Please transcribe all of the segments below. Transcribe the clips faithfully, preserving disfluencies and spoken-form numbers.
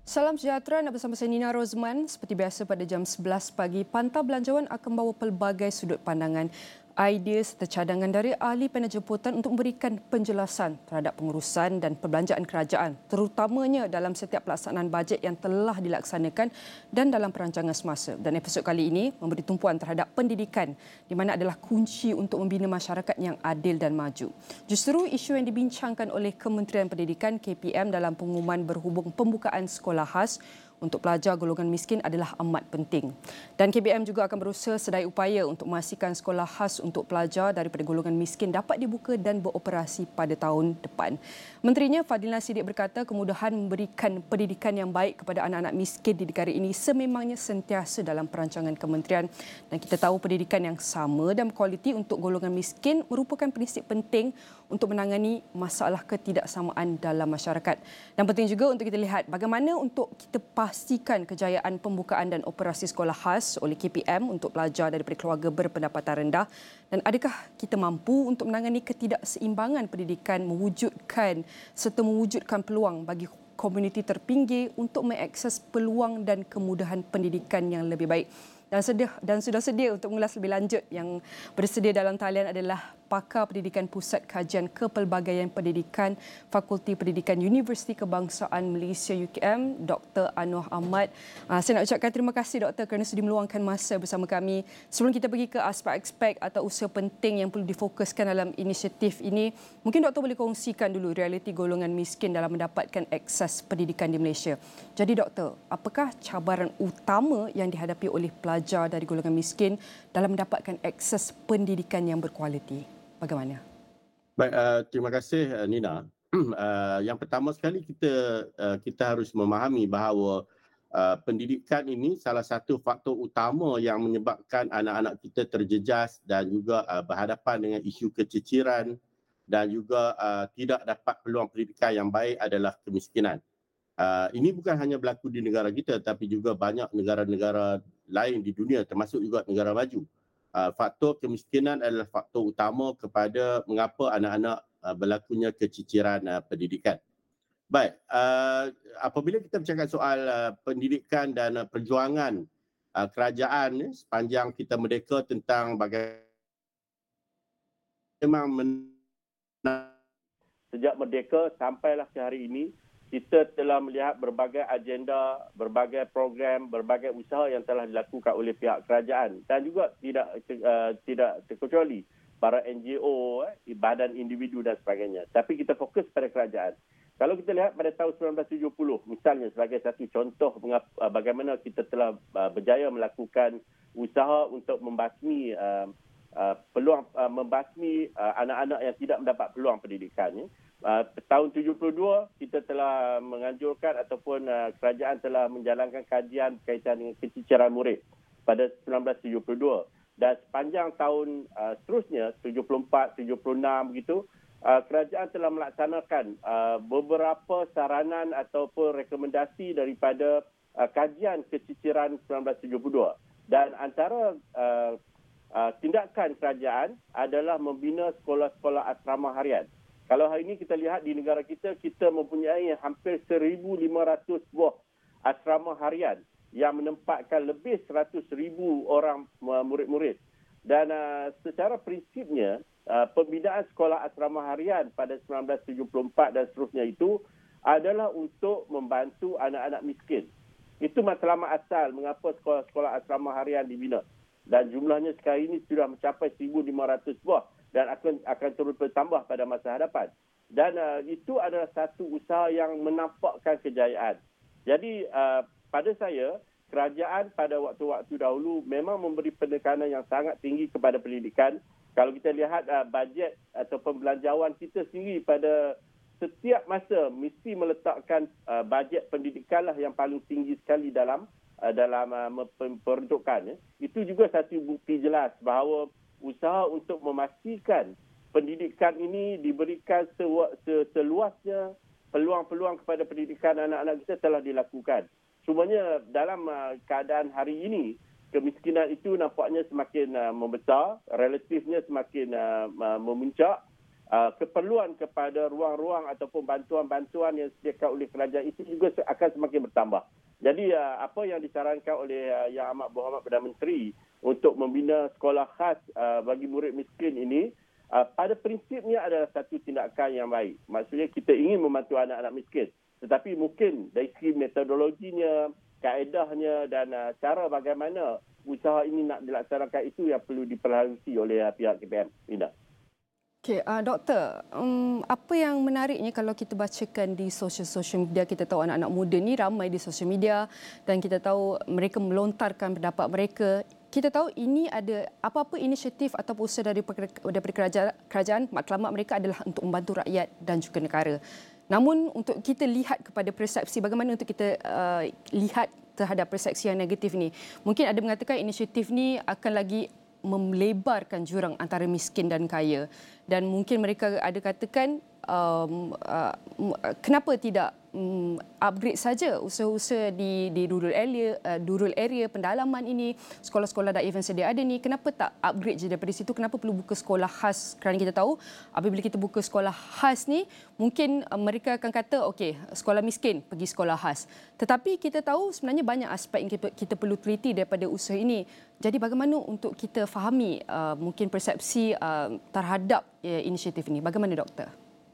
Salam sejahtera, nak bersama saya Nina Rozman. Seperti biasa pada jam sebelas pagi, Pantau Belanjawan akan membawa pelbagai sudut pandangan, idea serta cadangan dari ahli panel jemputan untuk memberikan penjelasan terhadap pengurusan dan perbelanjaan kerajaan, terutamanya dalam setiap pelaksanaan bajet yang telah dilaksanakan dan dalam perancangan semasa. Dan episod kali ini memberi tumpuan terhadap pendidikan di mana adalah kunci untuk membina masyarakat yang adil dan maju. Justru isu yang dibincangkan oleh Kementerian Pendidikan K P M dalam pengumuman berhubung pembukaan sekolah khas untuk pelajar golongan miskin adalah amat penting. Dan K P M juga akan berusaha sedaya upaya untuk memastikan sekolah khas untuk pelajar daripada golongan miskin dapat dibuka dan beroperasi pada tahun depan. Menterinya Fadlina Siddiq berkata kemudahan memberikan pendidikan yang baik kepada anak-anak miskin di negara ini sememangnya sentiasa dalam perancangan kementerian, dan kita tahu pendidikan yang sama dan berkualiti untuk golongan miskin merupakan prinsip penting untuk menangani masalah ketidaksamaan dalam masyarakat. Dan penting juga untuk kita lihat bagaimana untuk kita pastikan kejayaan pembukaan dan operasi sekolah khas oleh K P M untuk pelajar daripada keluarga berpendapatan rendah, dan adakah kita mampu untuk menangani ketidakseimbangan pendidikan mewujudkan serta mewujudkan peluang bagi komuniti terpinggir untuk mengakses peluang dan kemudahan pendidikan yang lebih baik. Dan sedia dan sudah sedia untuk mengulas lebih lanjut, yang bersedia dalam talian adalah Pakar Pendidikan Pusat Kajian Kepelbagaian Pendidikan Fakulti Pendidikan Universiti Kebangsaan Malaysia U K M, Doktor Anwar Ahmad. Uh, saya nak ucapkan terima kasih Doktor kerana sudi meluangkan masa bersama kami. Sebelum kita pergi ke aspek-aspek atau usaha penting yang perlu difokuskan dalam inisiatif ini, mungkin Doktor boleh kongsikan dulu realiti golongan miskin dalam mendapatkan akses pendidikan di Malaysia. Jadi Doktor, apakah cabaran utama yang dihadapi oleh pelajar dari golongan miskin dalam mendapatkan akses pendidikan yang berkualiti? Bagaimana? Baik, uh, terima kasih uh, Nina. Uh, yang pertama sekali kita uh, kita harus memahami bahawa uh, pendidikan ini salah satu faktor utama yang menyebabkan anak-anak kita terjejas dan juga uh, berhadapan dengan isu keciciran dan juga uh, tidak dapat peluang pendidikan yang baik adalah kemiskinan. Uh, ini bukan hanya berlaku di negara kita, tapi juga banyak negara-negara lain di dunia, termasuk juga negara maju. Uh, faktor kemiskinan adalah faktor utama kepada mengapa anak-anak uh, berlakunya keciciran uh, pendidikan. Baik, uh, apabila kita bercakap soal uh, pendidikan dan uh, perjuangan uh, kerajaan eh, sepanjang kita merdeka tentang bagaimana memang men- sejak merdeka sampailah ke hari ini, kita telah melihat berbagai agenda, berbagai program, berbagai usaha yang telah dilakukan oleh pihak kerajaan, dan juga tidak uh, tidak terkecuali para N G O, eh, badan individu dan sebagainya. Tapi kita fokus pada kerajaan. Kalau kita lihat pada tahun sembilan belas tujuh puluh, misalnya sebagai satu contoh mengapa, uh, bagaimana kita telah uh, berjaya melakukan usaha untuk membasmi uh, uh, peluang uh, membasmi uh, anak-anak yang tidak mendapat peluang pendidikan. Ya. Uh, tahun tujuh puluh dua kita telah menganjurkan ataupun uh, kerajaan telah menjalankan kajian berkaitan dengan keciciran murid pada sembilan belas tujuh puluh dua, dan sepanjang tahun uh, seterusnya tujuh puluh empat, tujuh puluh enam begitu, uh, kerajaan telah melaksanakan uh, beberapa saranan ataupun rekomendasi daripada uh, kajian keciciran sembilan belas tujuh puluh dua, dan antara uh, uh, tindakan kerajaan adalah membina sekolah-sekolah asrama harian. Kalau hari ini kita lihat di negara kita, kita mempunyai hampir seribu lima ratus buah asrama harian yang menempatkan lebih seratus ribu orang murid-murid. Dan uh, secara prinsipnya, uh, pembinaan sekolah asrama harian pada sembilan belas tujuh puluh empat dan seterusnya itu adalah untuk membantu anak-anak miskin. Itu matlamat asal mengapa sekolah-sekolah asrama harian dibina. Dan jumlahnya sekarang ini sudah mencapai seribu lima ratus buah. Dan akan akan terus bertambah pada masa hadapan. Dan uh, itu adalah satu usaha yang menampakkan kejayaan. Jadi uh, pada saya, kerajaan pada waktu-waktu dahulu memang memberi penekanan yang sangat tinggi kepada pendidikan. Kalau kita lihat uh, bajet atau pembelanjawan kita sendiri pada setiap masa mesti meletakkan uh, bajet pendidikan lah yang paling tinggi sekali dalam uh, dalam uh, peruntukan. Ya. Itu juga satu bukti jelas bahawa usaha untuk memastikan pendidikan ini diberikan seluasnya, peluang-peluang kepada pendidikan anak-anak kita telah dilakukan. Cumanya dalam uh, keadaan hari ini, kemiskinan itu nampaknya semakin uh, membesar, relatifnya semakin uh, memuncak, uh, keperluan kepada ruang-ruang ataupun bantuan-bantuan yang disediakan oleh kerajaan itu juga akan semakin bertambah. Jadi uh, apa yang disarankan oleh uh, Yang Amat Berhormat Perdana Menteri untuk membina sekolah khas uh, bagi murid miskin ini, uh, pada prinsipnya adalah satu tindakan yang baik. Maksudnya kita ingin membantu anak-anak miskin. Tetapi mungkin dari segi metodologinya, kaedahnya dan uh, cara bagaimana usaha ini nak dilaksanakan itu yang perlu diperhalusi oleh uh, pihak K P M. Ina. Okey, uh, doktor, um, apa yang menariknya kalau kita bacakan di sosial-sosial media, kita tahu anak-anak muda ni ramai di sosial media dan kita tahu mereka melontarkan pendapat mereka. Kita tahu ini ada apa-apa inisiatif atau usaha dari daripada kerajaan, kerajaan, matlamat mereka adalah untuk membantu rakyat dan juga negara. Namun untuk kita lihat kepada persepsi, bagaimana untuk kita uh, lihat terhadap persepsi yang negatif ni. Mungkin ada mengatakan inisiatif ni akan lagi melebarkan jurang antara miskin dan kaya, dan mungkin mereka ada katakan um, uh, kenapa tidak um, upgrade saja usaha-usaha di di rural area uh, rural area pendalaman ini, sekolah-sekolah daif yang sedia ada ni, kenapa tak upgrade je daripada situ, kenapa perlu buka sekolah khas? Kerana kita tahu apabila kita buka sekolah khas ni mungkin uh, mereka akan kata okey, sekolah miskin pergi sekolah khas, tetapi kita tahu sebenarnya banyak aspek yang kita, kita perlu teliti daripada usaha ini. Jadi bagaimana untuk kita fahami uh, mungkin persepsi uh, terhadap uh, inisiatif ini? Bagaimana doktor?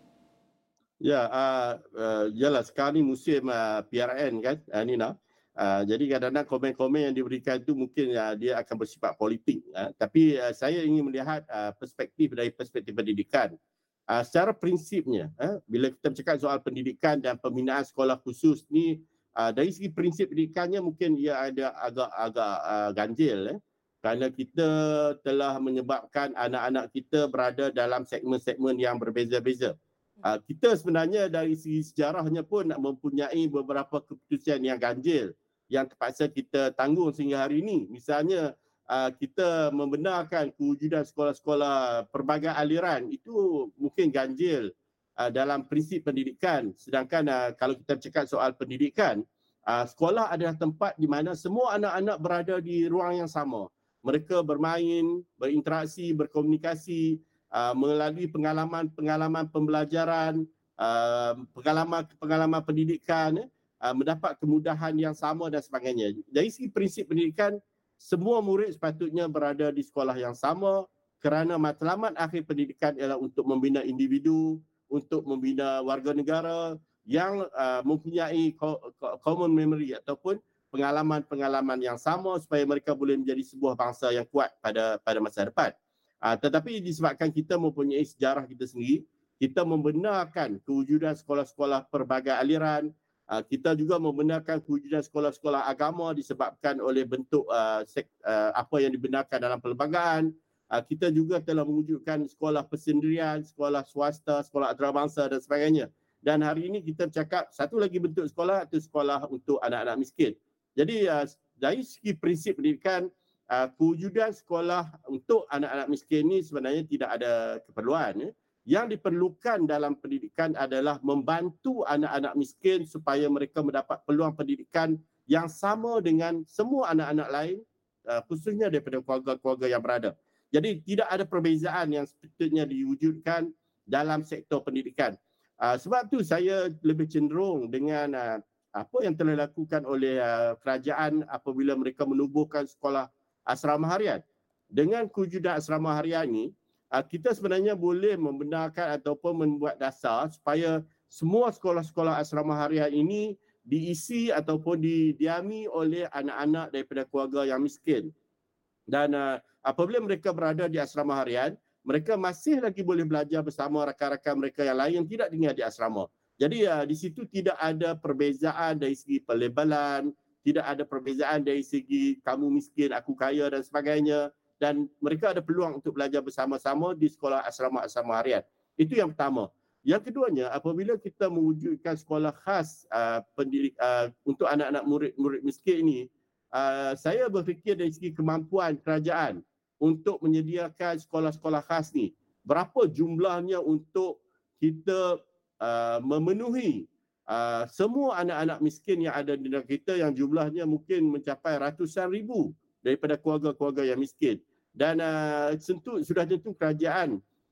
Ya, uh, uh, yalah sekarang ni musim uh, P R N kan, uh, Nina. Uh, jadi kadang-kadang komen-komen yang diberikan itu mungkin uh, dia akan bersifat politik. Uh, tapi uh, saya ingin melihat uh, perspektif dari perspektif pendidikan. Uh, secara prinsipnya, uh, bila kita bercakap soal pendidikan dan pembinaan sekolah khusus ni, Uh, dari segi prinsip pendidikannya mungkin ia ada agak-agak uh, ganjil eh? Kerana kita telah menyebabkan anak-anak kita berada dalam segmen-segmen yang berbeza-beza. Uh, kita sebenarnya dari segi sejarahnya pun mempunyai beberapa keputusan yang ganjil yang terpaksa kita tanggung sehingga hari ini. Misalnya uh, kita membenarkan kewujudan sekolah-sekolah pelbagai aliran, itu mungkin ganjil Uh, dalam prinsip pendidikan. Sedangkan uh, kalau kita cakap soal pendidikan, uh, sekolah adalah tempat di mana semua anak-anak berada di ruang yang sama. Mereka bermain, berinteraksi, berkomunikasi, uh, melalui pengalaman-pengalaman pembelajaran, uh, pengalaman-pengalaman pendidikan, uh, mendapat kemudahan yang sama dan sebagainya. Dari segi prinsip pendidikan, semua murid sepatutnya berada di sekolah yang sama, kerana matlamat akhir pendidikan ialah untuk membina individu, untuk membina warga negara yang uh, mempunyai common memory ataupun pengalaman-pengalaman yang sama supaya mereka boleh menjadi sebuah bangsa yang kuat pada pada masa depan. Uh, tetapi disebabkan kita mempunyai sejarah kita sendiri, kita membenarkan kewujudan sekolah-sekolah pelbagai aliran, uh, kita juga membenarkan kewujudan sekolah-sekolah agama disebabkan oleh bentuk uh, sek, uh, apa yang dibenarkan dalam perlembagaan. Kita juga telah mewujudkan sekolah persendirian, sekolah swasta, sekolah antarabangsa dan sebagainya. Dan hari ini kita bercakap satu lagi bentuk sekolah, itu sekolah untuk anak-anak miskin. Jadi dari segi prinsip pendidikan, kewujudan sekolah untuk anak-anak miskin ini sebenarnya tidak ada keperluan. Yang diperlukan dalam pendidikan adalah membantu anak-anak miskin supaya mereka mendapat peluang pendidikan yang sama dengan semua anak-anak lain, khususnya daripada keluarga-keluarga yang berada. Jadi tidak ada perbezaan yang sepatutnya diwujudkan dalam sektor pendidikan. Uh, sebab tu saya lebih cenderung dengan uh, apa yang telah dilakukan oleh uh, kerajaan apabila mereka menubuhkan sekolah asrama harian. Dengan kewujudan asrama harian ini, uh, kita sebenarnya boleh membenarkan ataupun membuat dasar supaya semua sekolah-sekolah asrama harian ini diisi ataupun didiami oleh anak-anak daripada keluarga yang miskin. Dan uh, apabila mereka berada di asrama harian, mereka masih lagi boleh belajar bersama rakan-rakan mereka yang lain yang tidak tinggal di asrama. Jadi uh, di situ tidak ada perbezaan dari segi pelebelan, tidak ada perbezaan dari segi kamu miskin, aku kaya dan sebagainya. Dan mereka ada peluang untuk belajar bersama-sama di sekolah asrama-asrama harian. Itu yang pertama. Yang keduanya, apabila kita mewujudkan sekolah khas uh, pendidik, uh, untuk anak-anak murid-murid miskin ini, Uh, saya berfikir dari segi kemampuan kerajaan untuk menyediakan sekolah-sekolah khas ni. Berapa jumlahnya untuk kita uh, memenuhi uh, semua anak-anak miskin yang ada di negara kita yang jumlahnya mungkin mencapai ratusan ribu daripada keluarga-keluarga yang miskin. Dan uh, tentu, sudah tentu kerajaan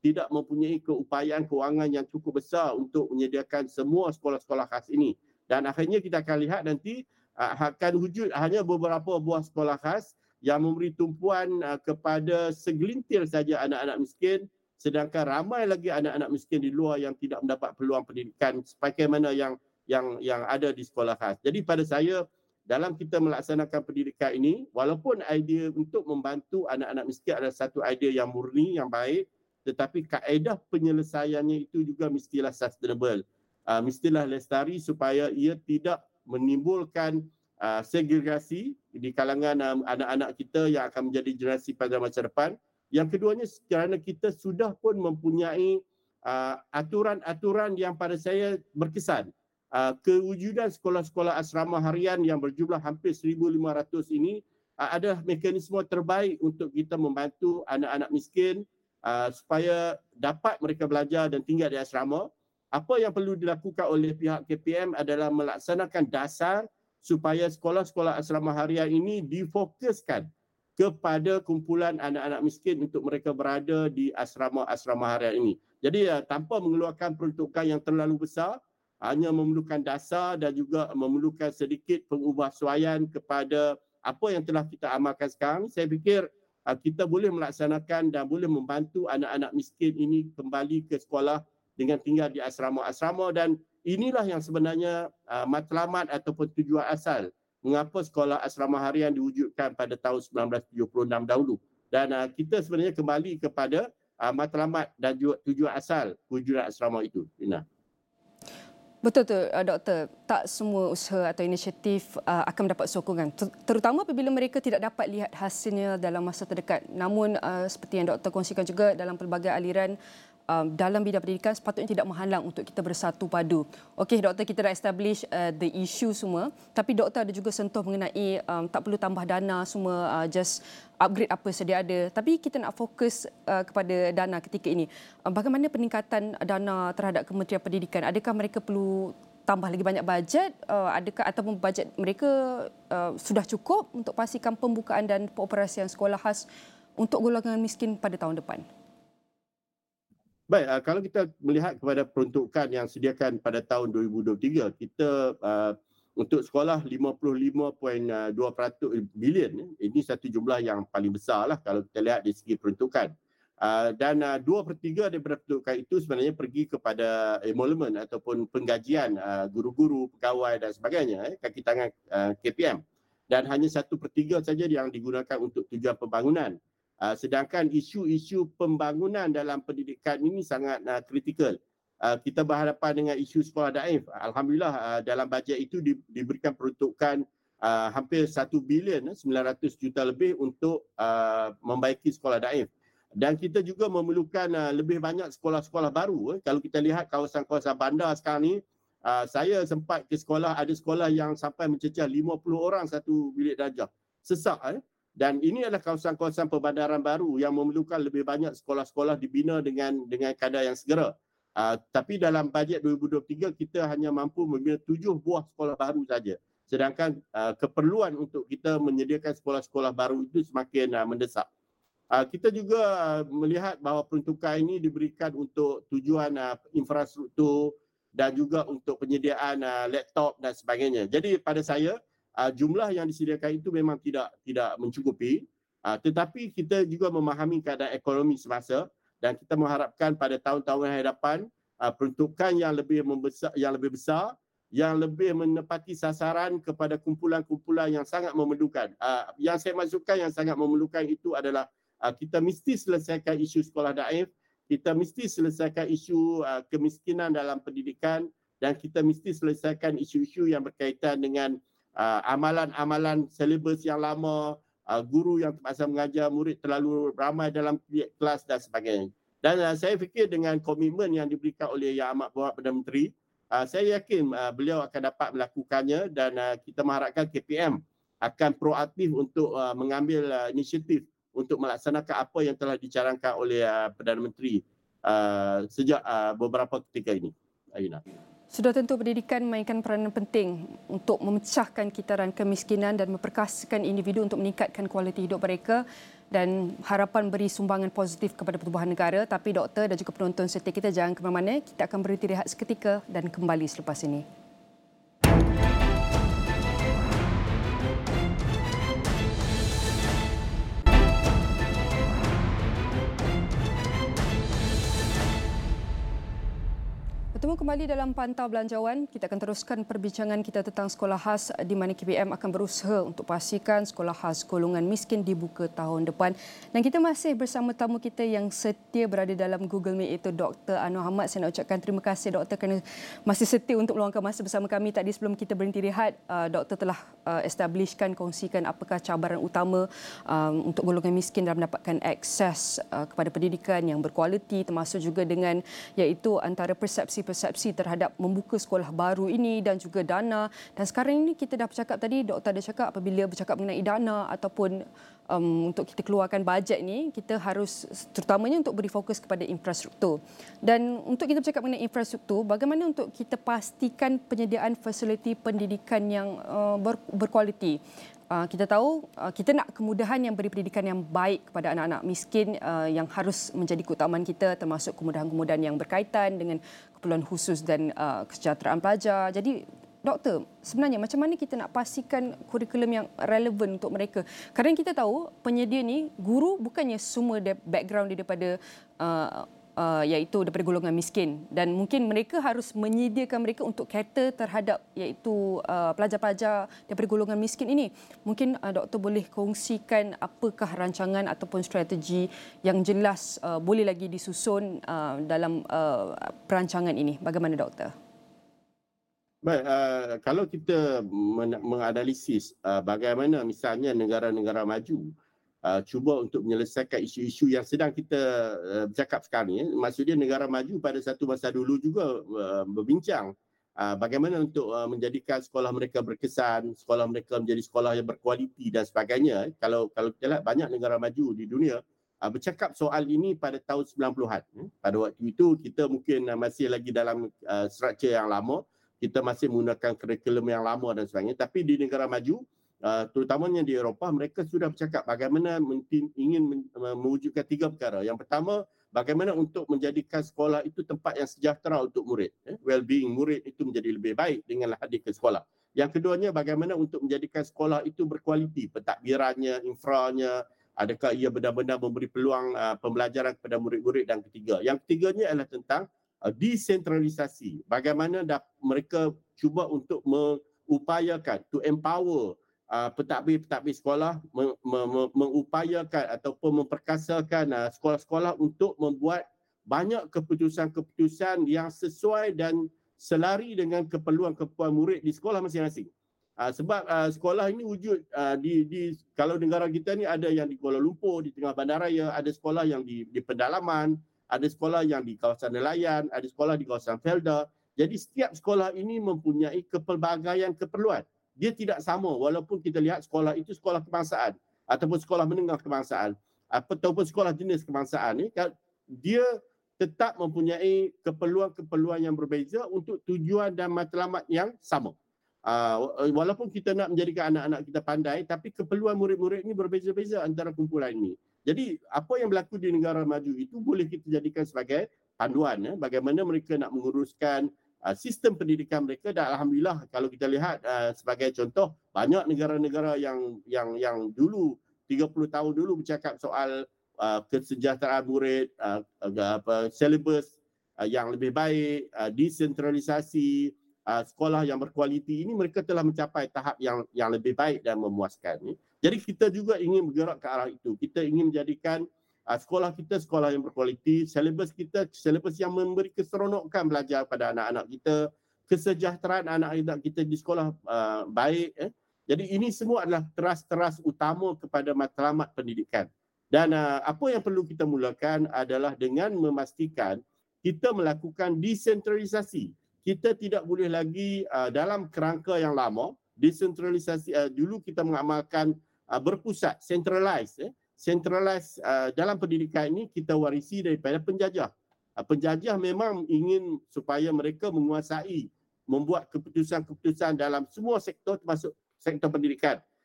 tidak mempunyai keupayaan kewangan yang cukup besar untuk menyediakan semua sekolah-sekolah khas ini. Dan akhirnya kita akan lihat nanti uh, akan wujud hanya beberapa buah sekolah khas yang memberi tumpuan uh, kepada segelintir saja anak-anak miskin, sedangkan ramai lagi anak-anak miskin di luar yang tidak mendapat peluang pendidikan sebagaimana yang yang yang ada di sekolah khas. Jadi pada saya, dalam kita melaksanakan pendidikan ini, walaupun idea untuk membantu anak-anak miskin adalah satu idea yang murni, yang baik, tetapi kaedah penyelesaiannya itu juga mestilah sustainable. Uh, mestilah lestari supaya ia tidak menimbulkan uh, segregasi di kalangan uh, anak-anak kita yang akan menjadi generasi pada masa depan. Yang keduanya, kerana kita sudah pun mempunyai uh, aturan-aturan yang pada saya berkesan. Uh, kewujudan sekolah-sekolah asrama harian yang berjumlah hampir seribu lima ratus ini uh, adalah mekanisme terbaik untuk kita membantu anak-anak miskin Uh, supaya dapat mereka belajar dan tinggal di asrama. Apa yang perlu dilakukan oleh pihak K P M adalah melaksanakan dasar supaya sekolah-sekolah asrama harian ini difokuskan kepada kumpulan anak-anak miskin untuk mereka berada di asrama-asrama harian ini. Jadi uh, tanpa mengeluarkan peruntukan yang terlalu besar, hanya memerlukan dasar dan juga memerlukan sedikit pengubahsuaian kepada apa yang telah kita amalkan sekarang, saya fikir kita boleh melaksanakan dan boleh membantu anak-anak miskin ini kembali ke sekolah dengan tinggal di asrama-asrama, dan inilah yang sebenarnya uh, matlamat ataupun tujuan asal mengapa sekolah asrama harian diwujudkan pada tahun sembilan belas tujuh puluh enam dahulu. Dan uh, kita sebenarnya kembali kepada uh, matlamat dan juga tujuan asal wujudan asrama itu. Ina. Betul tu, uh, Doktor. Tak semua usaha atau inisiatif uh, akan mendapat sokongan, terutama apabila mereka tidak dapat lihat hasilnya dalam masa terdekat. Namun uh, seperti yang Doktor kongsikan juga, dalam pelbagai aliran um, dalam bidang pendidikan sepatutnya tidak menghalang untuk kita bersatu padu. Okey, Doktor, kita dah establish uh, the issue semua, tapi Doktor ada juga sentuh mengenai um, tak perlu tambah dana semua, uh, just upgrade apa sedia ada. Tapi kita nak fokus uh, kepada dana ketika ini. Uh, bagaimana peningkatan dana terhadap Kementerian Pendidikan? Adakah mereka perlu tambah lagi banyak bajet? Uh, adakah ataupun bajet mereka uh, sudah cukup untuk pastikan pembukaan dan pengoperasian sekolah khas untuk golongan miskin pada tahun depan? Baik, uh, kalau kita melihat kepada peruntukan yang sediakan pada tahun dua ribu dua puluh tiga, kita uh, untuk sekolah lima puluh lima perpuluhan dua peratus bilion, ini satu jumlah yang paling besar lah kalau kita lihat dari segi peruntukan. Uh, dan uh, dua per tiga daripada peruntukan itu sebenarnya pergi kepada emolument ataupun penggajian uh, guru-guru, pegawai dan sebagainya, eh, kaki tangan uh, K P M. Dan hanya satu per tiga saja yang digunakan untuk tujuan pembangunan. Uh, sedangkan isu-isu pembangunan dalam pendidikan ini sangat uh, kritikal. Uh, kita berhadapan dengan isu sekolah daif. Alhamdulillah uh, dalam bajet itu di, diberikan peruntukan uh, hampir satu bilion, sembilan ratus juta lebih untuk uh, membaiki sekolah daif. Dan kita juga memerlukan uh, lebih banyak sekolah-sekolah baru. Eh. Kalau kita lihat kawasan-kawasan bandar sekarang ni, uh, saya sempat ke sekolah, ada sekolah yang sampai mencecah lima puluh orang satu bilik darjah. Sesak. Eh. Dan ini adalah kawasan-kawasan perbandaran baru yang memerlukan lebih banyak sekolah-sekolah dibina dengan dengan kadar yang segera. Uh, tapi dalam bajet dua ribu dua puluh tiga kita hanya mampu membina tujuh buah sekolah baru saja. Sedangkan uh, keperluan untuk kita menyediakan sekolah-sekolah baru itu semakin uh, mendesak. Uh, kita juga uh, melihat bahawa peruntukan ini diberikan untuk tujuan uh, infrastruktur dan juga untuk penyediaan uh, laptop dan sebagainya. Jadi pada saya uh, jumlah yang disediakan itu memang tidak tidak mencukupi. Uh, tetapi kita juga memahami keadaan ekonomi semasa. Dan kita mengharapkan pada tahun-tahun yang hadapan uh, peruntukan yang lebih membesar, yang lebih besar, yang lebih menepati sasaran kepada kumpulan-kumpulan yang sangat memerlukan. Uh, yang saya maksudkan yang sangat memerlukan itu adalah uh, kita mesti selesaikan isu sekolah daif, kita mesti selesaikan isu uh, kemiskinan dalam pendidikan, dan kita mesti selesaikan isu-isu yang berkaitan dengan uh, amalan-amalan silibus yang lama, Uh, guru yang terpaksa mengajar, murid terlalu ramai dalam kelas dan sebagainya. Dan uh, saya fikir dengan komitmen yang diberikan oleh Yang Amat Berhormat Perdana Menteri, uh, saya yakin uh, beliau akan dapat melakukannya, dan uh, kita mengharapkan K P M akan proaktif untuk uh, mengambil uh, inisiatif untuk melaksanakan apa yang telah dicanangkan oleh uh, Perdana Menteri uh, sejak uh, beberapa ketika ini. Aina. Sudah tentu pendidikan memainkan peranan penting untuk memecahkan kitaran kemiskinan dan memperkasakan individu untuk meningkatkan kualiti hidup mereka. dan harapan beri sumbangan positif kepada pertubuhan negara. Tapi doktor dan juga penonton setia kita jangan ke mana-mana. Kita akan berhenti rehat seketika dan kembali selepas ini. Bertemu kembali dalam Pantau Belanjawan. Kita akan teruskan perbincangan kita tentang sekolah khas di mana K B M akan berusaha untuk pastikan sekolah khas golongan miskin dibuka tahun depan. Dan kita masih bersama tamu kita yang setia berada dalam Google Meet, iaitu Doktor Anwar Ahmad. Saya nak ucapkan terima kasih Doktor kerana masih setia untuk meluangkan masa bersama kami. Tadi sebelum kita berhenti rehat, Doktor telah establishkan, kongsikan apakah cabaran utama untuk golongan miskin dalam mendapatkan akses kepada pendidikan yang berkualiti, termasuk juga dengan iaitu antara persepsi persepsi terhadap membuka sekolah baru ini dan juga dana. Dan sekarang ini kita dah bercakap tadi, doktor ada cakap apabila bercakap mengenai dana ataupun um, untuk kita keluarkan bajet ni, kita harus terutamanya untuk beri fokus kepada infrastruktur. Dan untuk kita bercakap mengenai infrastruktur, bagaimana untuk kita pastikan penyediaan fasiliti pendidikan yang uh, ber, berkualiti. Uh, kita tahu uh, kita nak kemudahan yang beri pendidikan yang baik kepada anak-anak miskin uh, yang harus menjadi keutamaan kita, termasuk kemudahan-kemudahan yang berkaitan dengan keperluan khusus dan uh, kesejahteraan pelajar. Jadi doktor, sebenarnya macam mana kita nak pastikan kurikulum yang relevan untuk mereka? Kadang kita tahu penyedia ni guru bukannya semua background dia daripada uh, Uh, iaitu daripada golongan miskin, dan mungkin mereka harus menyediakan mereka untuk cater terhadap iaitu uh, pelajar-pelajar daripada golongan miskin ini. Mungkin uh, doktor boleh kongsikan apakah rancangan ataupun strategi yang jelas uh, boleh lagi disusun uh, dalam uh, perancangan ini. Bagaimana doktor? Baik, uh, kalau kita men- menganalisis uh, bagaimana misalnya negara-negara maju Uh, cuba untuk menyelesaikan isu-isu yang sedang kita uh, bercakap sekarang ni. Maksudnya negara maju pada satu masa dulu juga uh, berbincang uh, bagaimana untuk uh, menjadikan sekolah mereka berkesan, sekolah mereka menjadi sekolah yang berkualiti dan sebagainya. Kalau kalau kita lihat banyak negara maju di dunia uh, bercakap soal ini pada tahun sembilan puluhan. Pada waktu itu kita mungkin uh, masih lagi dalam uh, structure yang lama, kita masih menggunakan kurikulum yang lama dan sebagainya. Tapi di negara maju, Uh, terutamanya di Eropah, mereka sudah bercakap bagaimana menti, ingin men, uh, mewujudkan tiga perkara. Yang pertama, bagaimana untuk menjadikan sekolah itu tempat yang sejahtera untuk murid. Eh? Well-being murid itu menjadi lebih baik dengan hadir ke sekolah. Yang keduanya, bagaimana untuk menjadikan sekolah itu berkualiti. Pentadbirannya, infranya, adakah ia benar-benar memberi peluang uh, pembelajaran kepada murid-murid. Dan ketiga, yang ketiganya adalah tentang uh, desentralisasi. Bagaimana dah mereka cuba untuk mengupayakan, to empower Uh, pentadbir-pentadbir sekolah meng, meng, mengupayakan ataupun memperkasakan uh, sekolah-sekolah untuk membuat banyak keputusan-keputusan yang sesuai dan selari dengan keperluan-keperluan murid di sekolah masing-masing. Uh, sebab uh, sekolah ini wujud uh, di, di kalau negara kita ni ada yang di Kuala Lumpur, di tengah bandaraya, ada sekolah yang di, di pedalaman, ada sekolah yang di kawasan nelayan, ada sekolah di kawasan Felda. Jadi setiap sekolah ini mempunyai kepelbagaian keperluan. Dia tidak sama walaupun kita lihat sekolah itu sekolah kebangsaan ataupun sekolah menengah kebangsaan ataupun sekolah jenis kebangsaan ni, dia tetap mempunyai keperluan-keperluan yang berbeza untuk tujuan dan matlamat yang sama. Uh, walaupun kita nak menjadikan anak-anak kita pandai, tapi keperluan murid-murid ini berbeza-beza antara kumpulan ini. Jadi apa yang berlaku di negara maju itu boleh kita jadikan sebagai panduan ya, bagaimana mereka nak menguruskan Uh, sistem pendidikan mereka. Dan alhamdulillah kalau kita lihat uh, sebagai contoh, banyak negara-negara yang yang yang dulu tiga puluh tahun dulu bercakap soal uh, kesejahteraan murid, uh, apa syllabus uh, yang lebih baik, uh, desentralisasi, uh, sekolah yang berkualiti, ini mereka telah mencapai tahap yang yang lebih baik dan memuaskan. Jadi kita juga ingin bergerak ke arah itu. Kita ingin menjadikan Uh, sekolah kita sekolah yang berkualiti, syllabus kita syllabus yang memberi keseronokan belajar pada anak-anak kita, kesejahteraan anak-anak kita di sekolah uh, baik. Eh. Jadi ini semua adalah teras-teras utama kepada matlamat pendidikan. Dan uh, apa yang perlu kita mulakan adalah dengan memastikan kita melakukan desentralisasi. Kita tidak boleh lagi uh, dalam kerangka yang lama, desentralisasi uh, dulu kita mengamalkan uh, berpusat, centralized. Eh. Centralized uh, dalam pendidikan ini kita warisi daripada penjajah. Uh, penjajah memang ingin supaya mereka menguasai, membuat keputusan-keputusan dalam semua sektor termasuk sektor pendidikan.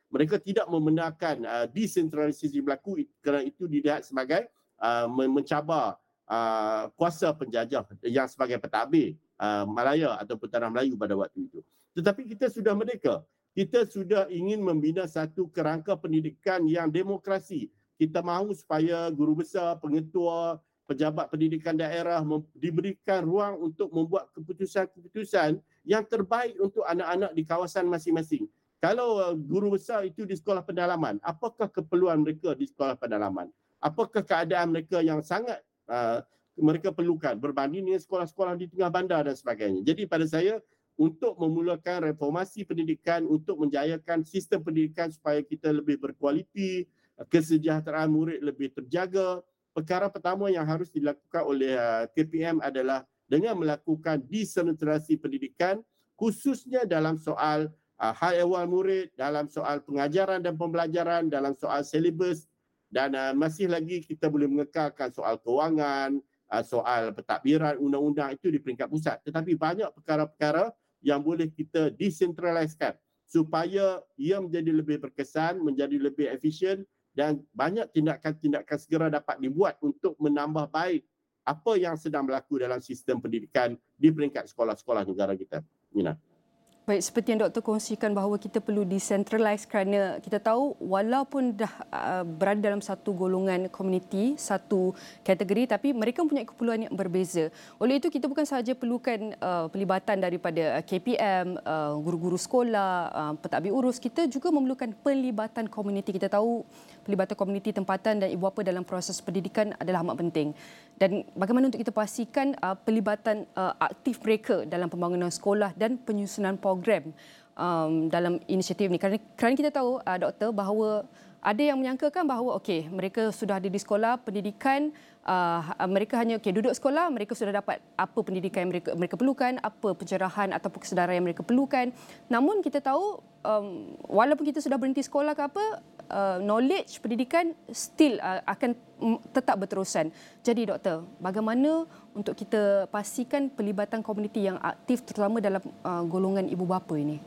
mereka tidak membenarkan uh, desentralisasi berlaku kerana itu dilihat sebagai uh, mencabar uh, kuasa penjajah yang sebagai pentadbir uh, Malaya ataupun Tanah Melayu pada waktu itu. Tetapi kita sudah merdeka. Kita sudah ingin membina satu kerangka pendidikan yang demokrasi. Kita mahu supaya guru besar, pengetua, pejabat pendidikan daerah diberikan ruang untuk membuat keputusan-keputusan yang terbaik untuk anak-anak di kawasan masing-masing. Kalau uh, guru besar itu di sekolah pendalaman, apakah keperluan mereka di sekolah pendalaman? Apakah keadaan mereka yang sangat uh, mereka perlukan berbanding dengan sekolah-sekolah di tengah bandar dan sebagainya. Jadi pada saya, untuk memulakan reformasi pendidikan, untuk menjayakan sistem pendidikan supaya kita lebih berkualiti, kesejahteraan murid lebih terjaga, perkara pertama yang harus dilakukan oleh uh, K P M adalah dengan melakukan desentralisasi pendidikan, khususnya dalam soal uh, hal ehwal murid, dalam soal pengajaran dan pembelajaran, dalam soal silibus, dan uh, masih lagi kita boleh mengekalkan soal kewangan, uh, soal pentadbiran undang-undang itu di peringkat pusat. Tetapi banyak perkara-perkara yang boleh kita desentraliskan supaya ia menjadi lebih berkesan, menjadi lebih efisien, dan banyak tindakan-tindakan segera dapat dibuat untuk menambah baik apa yang sedang berlaku dalam sistem pendidikan di peringkat sekolah-sekolah negara kita. Nina. Baik, seperti yang doktor kongsikan bahawa kita perlu decentralize kerana kita tahu walaupun dah uh, berada dalam satu golongan komuniti, satu kategori, tapi mereka mempunyai keperluan yang berbeza. Oleh itu kita bukan sahaja perlukan uh, pelibatan daripada K P M, uh, guru-guru sekolah, uh, pentadbir urus, kita juga memerlukan pelibatan komuniti. Kita tahu pelibatan komuniti tempatan dan ibu bapa dalam proses pendidikan adalah amat penting. Dan bagaimana untuk kita pastikan uh, pelibatan uh, aktif mereka dalam pembangunan sekolah dan penyusunan program um, dalam inisiatif ini. Kerana, kerana kita tahu, uh, doktor, bahawa ada yang menyangkakan bahawa okey, mereka sudah ada di sekolah, pendidikan, uh, mereka hanya okey duduk sekolah, mereka sudah dapat apa pendidikan yang mereka mereka perlukan, apa pencerahan ataupun kesedaran yang mereka perlukan. Namun kita tahu um, walaupun kita sudah berhenti sekolah ke apa, uh, knowledge pendidikan still uh, akan tetap berterusan. Jadi doktor, bagaimana untuk kita pastikan pelibatan komuniti yang aktif terutama dalam uh, golongan ibu bapa ini?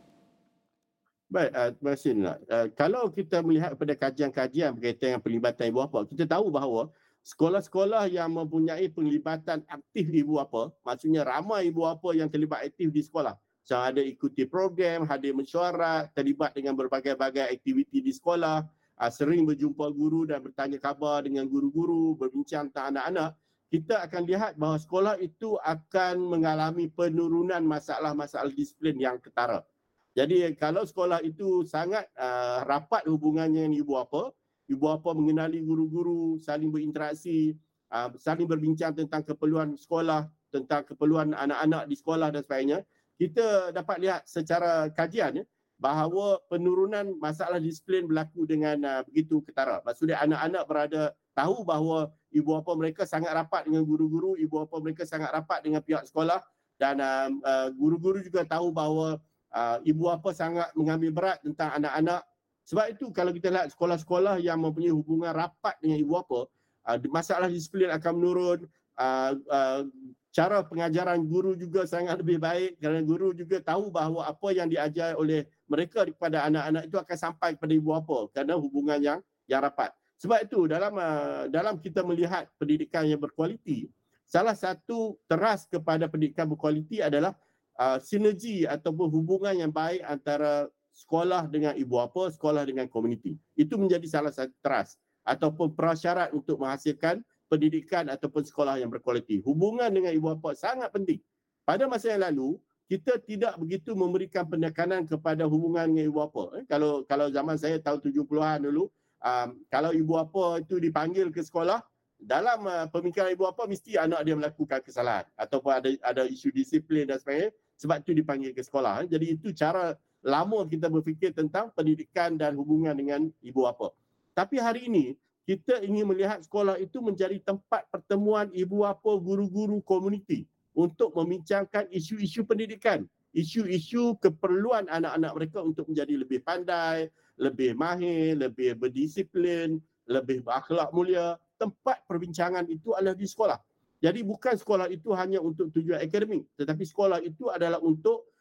Baik, uh, terima kasih Nina. Uh, kalau kita melihat pada kajian-kajian berkaitan dengan pelibatan ibu bapa, kita tahu bahawa sekolah-sekolah yang mempunyai pelibatan aktif ibu bapa, maksudnya ramai ibu bapa yang terlibat aktif di sekolah. So, ada ikuti program, hadir mesyuarat, terlibat dengan berbagai-bagai aktiviti di sekolah, uh, sering berjumpa guru dan bertanya khabar dengan guru-guru, berbincang tentang anak-anak, kita akan lihat bahawa sekolah itu akan mengalami penurunan masalah-masalah disiplin yang ketara. Jadi kalau sekolah itu sangat uh, rapat hubungannya dengan ibu bapa, ibu bapa mengenali guru-guru, saling berinteraksi, uh, saling berbincang tentang keperluan sekolah, tentang keperluan anak-anak di sekolah dan sebagainya, kita dapat lihat secara kajian ya, bahawa penurunan masalah disiplin berlaku dengan uh, begitu ketara. Maksudnya anak-anak berada tahu bahawa ibu bapa mereka sangat rapat dengan guru-guru, ibu bapa mereka sangat rapat dengan pihak sekolah, dan uh, uh, guru-guru juga tahu bahawa Uh, ibu bapa sangat mengambil berat tentang anak-anak. Sebab itu kalau kita lihat sekolah-sekolah yang mempunyai hubungan rapat dengan ibu bapa, uh, masalah disiplin akan menurun, uh, uh, cara pengajaran guru juga sangat lebih baik kerana guru juga tahu bahawa apa yang diajar oleh mereka kepada anak-anak itu akan sampai kepada ibu bapa kerana hubungan yang yang rapat. Sebab itu dalam uh, dalam kita melihat pendidikan yang berkualiti, salah satu teras kepada pendidikan berkualiti adalah Uh, sinergi ataupun hubungan yang baik antara sekolah dengan ibu bapa, sekolah dengan komuniti. Itu menjadi salah satu teras ataupun prasyarat untuk menghasilkan pendidikan ataupun sekolah yang berkualiti. Hubungan dengan ibu bapa sangat penting. Pada masa yang lalu, kita tidak begitu memberikan penekanan kepada hubungan dengan ibu bapa. Eh, kalau kalau zaman saya tahun tujuh puluhan dulu, um, kalau ibu bapa itu dipanggil ke sekolah, dalam uh, pemikiran ibu bapa mesti anak dia melakukan kesalahan ataupun ada ada isu disiplin dan sebagainya, sebab itu dipanggil ke sekolah. Jadi itu cara lama kita berfikir tentang pendidikan dan hubungan dengan ibu bapa. Tapi hari ini kita ingin melihat sekolah itu menjadi tempat pertemuan ibu bapa, guru-guru komuniti untuk membincangkan isu-isu pendidikan, isu-isu keperluan anak-anak mereka untuk menjadi lebih pandai, lebih mahir, lebih berdisiplin, lebih berakhlak mulia. Tempat perbincangan itu adalah di sekolah. Jadi bukan sekolah itu hanya untuk tujuan akademik, tetapi sekolah itu adalah untuk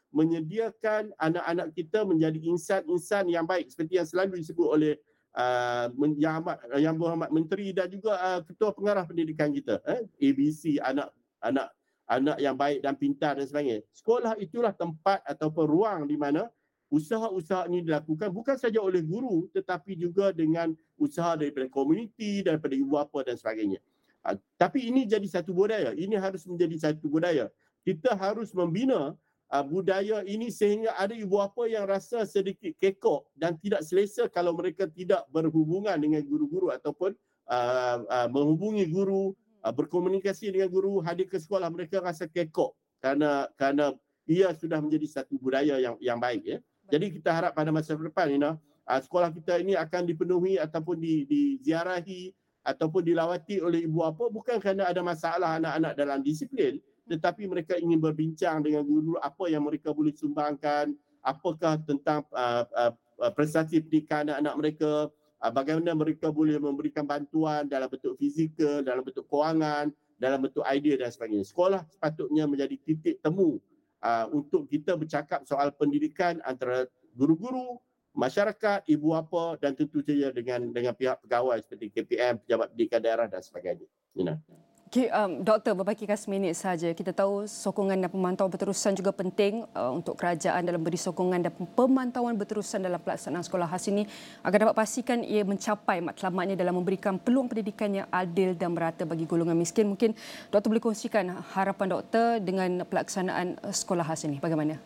menyediakan anak-anak kita menjadi insan-insan yang baik seperti yang selalu disebut oleh uh, Yang Amat Yang Berhormat Menteri dan juga uh, Ketua Pengarah Pendidikan kita, eh? A B C, anak anak anak yang baik dan pintar dan sebagainya. Sekolah itulah tempat ataupun ruang di mana usaha-usaha ini dilakukan bukan saja oleh guru tetapi juga dengan usaha daripada komuniti, daripada ibu bapa dan sebagainya. Uh, tapi ini jadi satu budaya. Ini harus menjadi satu budaya. Kita harus membina uh, budaya ini sehingga ada ibu bapa yang rasa sedikit kekok dan tidak selesa kalau mereka tidak berhubungan dengan guru-guru ataupun uh, uh, menghubungi guru, uh, berkomunikasi dengan guru, hadir ke sekolah, mereka rasa kekok kerana kerana ia sudah menjadi satu budaya yang yang baik, ya. Jadi kita harap pada masa depan, Ina, uh, sekolah kita ini akan dipenuhi ataupun di, diziarahi ataupun dilawati oleh ibu bapa bukan kerana ada masalah anak-anak dalam disiplin, tetapi mereka ingin berbincang dengan guru apa yang mereka boleh sumbangkan, apakah tentang uh, uh, prestasi pendidikan anak-anak mereka, uh, bagaimana mereka boleh memberikan bantuan dalam bentuk fizikal, dalam bentuk kewangan, dalam bentuk idea dan sebagainya. Sekolah sepatutnya menjadi titik temu uh, untuk kita bercakap soal pendidikan antara guru-guru, masyarakat, ibu bapa dan tentu saja dengan dengan pihak pegawai seperti K P M, pejabat pendidikan daerah dan sebagainya. Ina. Okay, um, Doktor, berbagi seminit saja. Kita tahu sokongan dan pemantauan berterusan juga penting uh, untuk kerajaan dalam beri sokongan dan pemantauan berterusan dalam pelaksanaan sekolah khas ini agar dapat pastikan ia mencapai matlamatnya dalam memberikan peluang pendidikan yang adil dan merata bagi golongan miskin. Mungkin Doktor boleh kongsikan harapan Doktor dengan pelaksanaan sekolah khas ini. Bagaimana?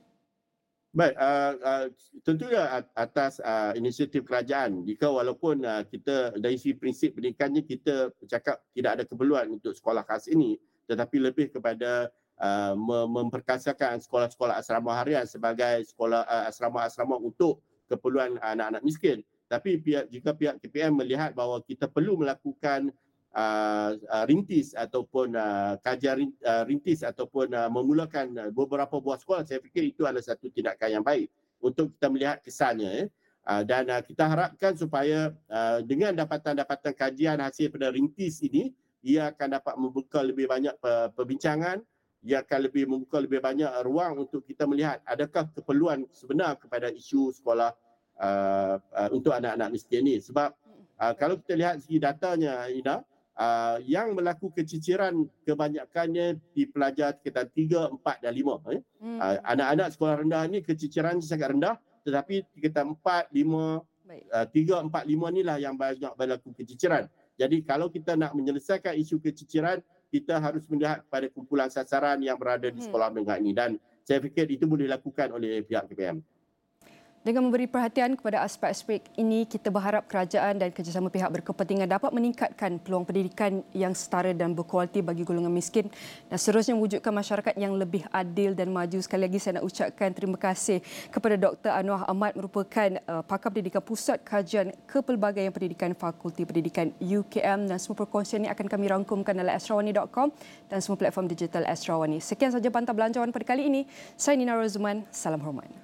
Baik, uh, uh, tentunya atas uh, inisiatif kerajaan, jika walaupun uh, kita dari segi prinsip pendidikannya kita bercakap tidak ada keperluan untuk sekolah khas ini, tetapi lebih kepada uh, memperkasakan sekolah-sekolah asrama harian sebagai sekolah uh, asrama-asrama untuk keperluan anak-anak miskin. Tapi pihak, jika pihak K P M melihat bahawa kita perlu melakukan Uh, uh, rintis ataupun uh, kajian uh, rintis ataupun uh, memulakan uh, beberapa buah sekolah, saya fikir itu adalah satu tindakan yang baik untuk kita melihat kesannya, eh. uh, dan uh, kita harapkan supaya uh, dengan dapatan-dapatan kajian hasil pada rintis ini, ia akan dapat membuka lebih banyak uh, perbincangan, ia akan lebih membuka lebih banyak ruang untuk kita melihat adakah keperluan sebenar kepada isu sekolah uh, uh, untuk anak-anak miskin ini. Sebab uh, kalau kita lihat segi datanya, Ina, Uh, yang berlaku keciciran kebanyakannya di pelajar sekitar tiga, empat dan lima. Eh. Hmm. Uh, anak-anak sekolah rendah ni keciciran sangat rendah, tetapi sekitar empat, lima, tiga, empat, lima inilah yang banyak berlaku keciciran. Jadi kalau kita nak menyelesaikan isu keciciran, kita harus melihat pada kumpulan sasaran yang berada di sekolah menengah ini, dan saya fikir itu boleh dilakukan oleh pihak K P M. Dengan memberi perhatian kepada aspek-aspek ini, kita berharap kerajaan dan kerjasama pihak berkepentingan dapat meningkatkan peluang pendidikan yang setara dan berkualiti bagi golongan miskin dan seterusnya mewujudkan masyarakat yang lebih adil dan maju. Sekali lagi saya nak ucapkan terima kasih kepada Doktor Anwar Ahmad, merupakan uh, pakar pendidikan Pusat Kajian Kepelbagaian Pendidikan Fakulti Pendidikan U K M, dan semua perkongsian ini akan kami rangkumkan dalam astrawani dot com dan semua platform digital Astrawani. Sekian sahaja Pantau Belanjawan pada kali ini. Saya Nina Rozman. Salam hormat.